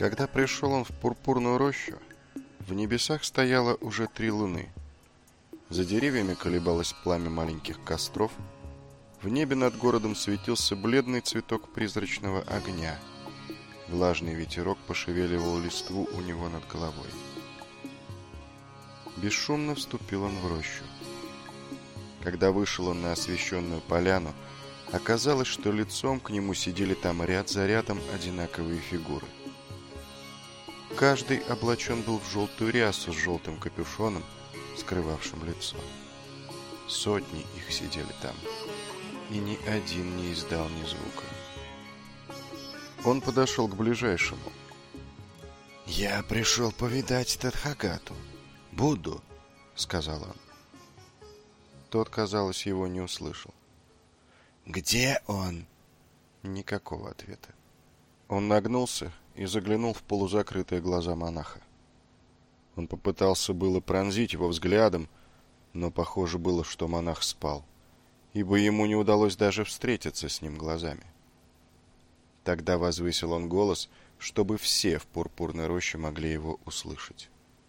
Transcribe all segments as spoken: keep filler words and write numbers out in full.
Когда пришел он в пурпурную рощу, в небесах стояло уже три луны. За деревьями колебалось пламя маленьких костров. В небе над городом светился бледный цветок призрачного огня. Влажный ветерок пошевеливал листву у него над головой. Бесшумно вступил он в рощу. Когда вышел он на освещенную поляну, оказалось, что лицом к нему сидели там ряд за рядом одинаковые фигуры. Каждый облачен был в желтую рясу с желтым капюшоном, скрывавшим лицо. Сотни их сидели там, и ни один не издал ни звука. Он подошел к ближайшему. «Я пришел повидать Тадхагату, Будду», — сказал он. Тот, казалось, его не услышал. «Где он?» Никакого ответа. Он нагнулся и заглянул в полузакрытые глаза монаха. Он попытался было пронзить его взглядом, но похоже было, что монах спал, ибо ему не удалось даже встретиться с ним глазами. Тогда возвысил он голос, чтобы все в пурпурной роще могли его услышать.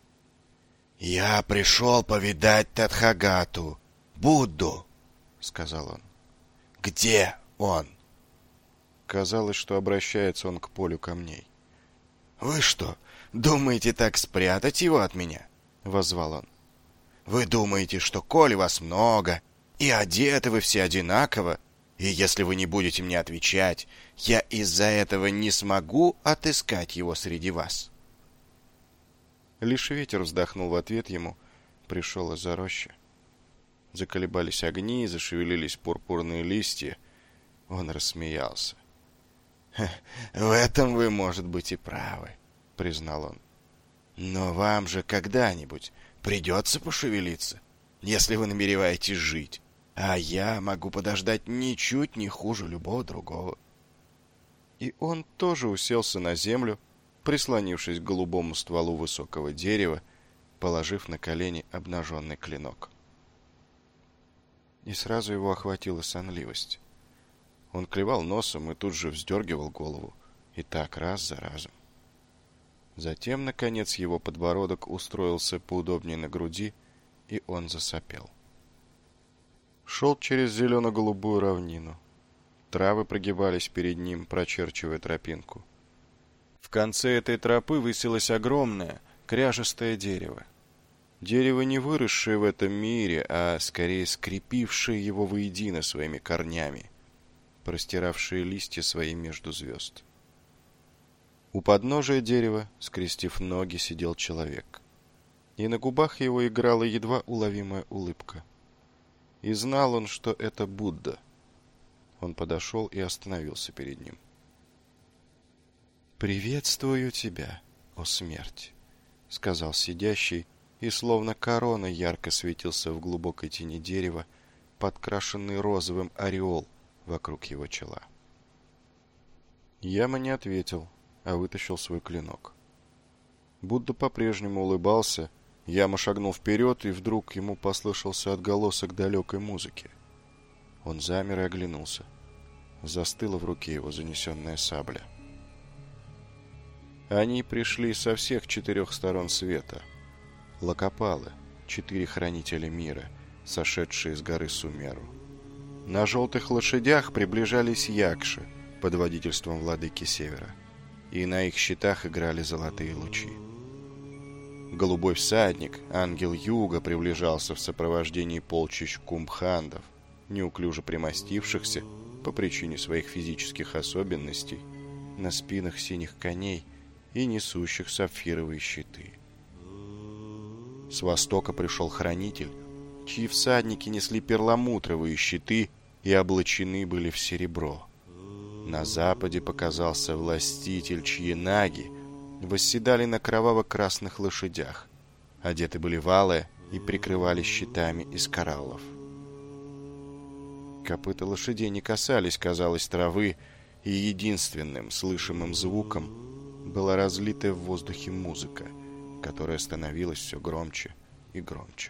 «Я пришел повидать Тадхагату, Будду», — сказал он. «Где он?» Казалось, что обращается он к полю камней. «Вы что, думаете так спрятать его от меня?» — воззвал он. «Вы думаете, что коли вас много, и одеты вы все одинаково, и если вы не будете мне отвечать, я из-за этого не смогу отыскать его среди вас?» Лишь ветер вздохнул в ответ ему, пришел из-за рощи. Заколебались огни, зашевелились пурпурные листья. Он рассмеялся. «В этом вы, может быть, и правы», — признал он. «Но вам же когда-нибудь придется пошевелиться, если вы намереваетесь жить, а я могу подождать ничуть не хуже любого другого». И он тоже уселся на землю, прислонившись к голубому стволу высокого дерева, положив на колени обнаженный клинок. И сразу его охватила сонливость. Он клевал носом и тут же вздергивал голову, и так раз за разом. Затем, наконец, его подбородок устроился поудобнее на груди, и он засопел. Шел через зелено-голубую равнину. Травы прогибались перед ним, прочерчивая тропинку. В конце этой тропы высилось огромное, кряжестое дерево. Дерево, не выросшее в этом мире, а скорее скрепившее его воедино своими корнями, простиравшие листья свои между звезд. У подножия дерева, скрестив ноги, сидел человек. И на губах его играла едва уловимая улыбка. И знал он, что это Будда. Он подошел и остановился перед ним. «Приветствую тебя, о смерть», — сказал сидящий, и словно корона ярко светился в глубокой тени дерева, подкрашенный розовым ореол вокруг его чела. Яма не ответил, а вытащил свой клинок. Будда по-прежнему улыбался. Яма шагнул вперед, и вдруг ему послышался отголосок далекой музыки. Он замер и оглянулся. Застыла в руке его занесенная сабля. Они пришли со всех четырех сторон света. Локопалы, четыре хранителя мира, сошедшие с горы Сумеру. На желтых лошадях приближались якши под водительством владыки Севера, и на их щитах играли золотые лучи. Голубой всадник, ангел Юга, приближался в сопровождении полчищ кумбхандов, неуклюже примостившихся по причине своих физических особенностей на спинах синих коней и несущих сапфировые щиты. С востока пришел хранитель, чьи всадники несли перламутровые щиты и облачены были в серебро. На западе показался властитель, чьи наги восседали на кроваво-красных лошадях, одеты были в алое и прикрывали щитами из кораллов. Копыта лошадей не касались, казалось, травы, и единственным слышимым звуком была разлитая в воздухе музыка, которая становилась все громче и громче.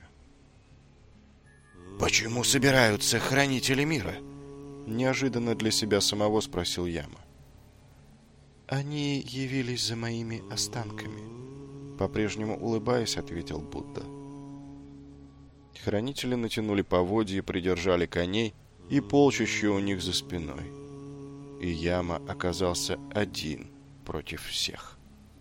«Почему собираются хранители мира?» Неожиданно для себя самого спросил Яма. Они явились за моими останками. По-прежнему улыбаясь, ответил Будда. Хранители натянули поводья, придержали коней и полчища у них за спиной. И Яма оказался один против всех.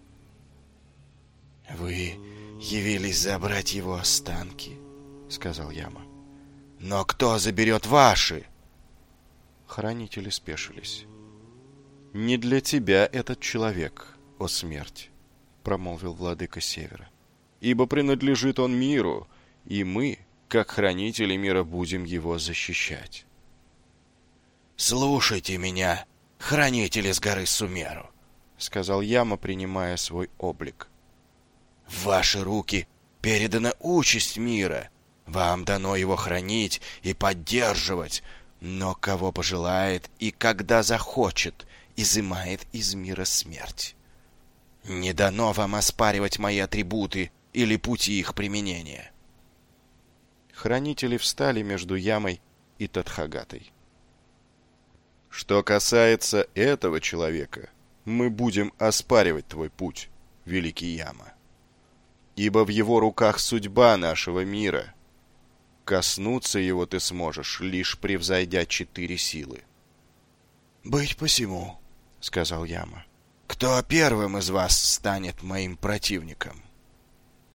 «Вы явились забрать его останки», — сказал Яма. «Но кто заберет ваши?» Хранители спешились. «Не для тебя этот человек, о смерть», — промолвил владыка Севера. «Ибо принадлежит он миру, и мы, как хранители мира, будем его защищать». «Слушайте меня, хранители с горы Сумеру», — сказал Яма, принимая свой облик. «В ваши руки передана участь мира. Вам дано его хранить и поддерживать, но кого пожелает и когда захочет, изымает из мира смерть. Не дано вам оспаривать мои атрибуты или пути их применения». Хранители встали между Ямой и Татхагатой. «Что касается этого человека, мы будем оспаривать твой путь, великий Яма. Ибо в его руках судьба нашего мира. Коснуться его ты сможешь, лишь превзойдя четыре силы». «Быть посему», — сказал Яма. «Кто первым из вас станет моим противником?»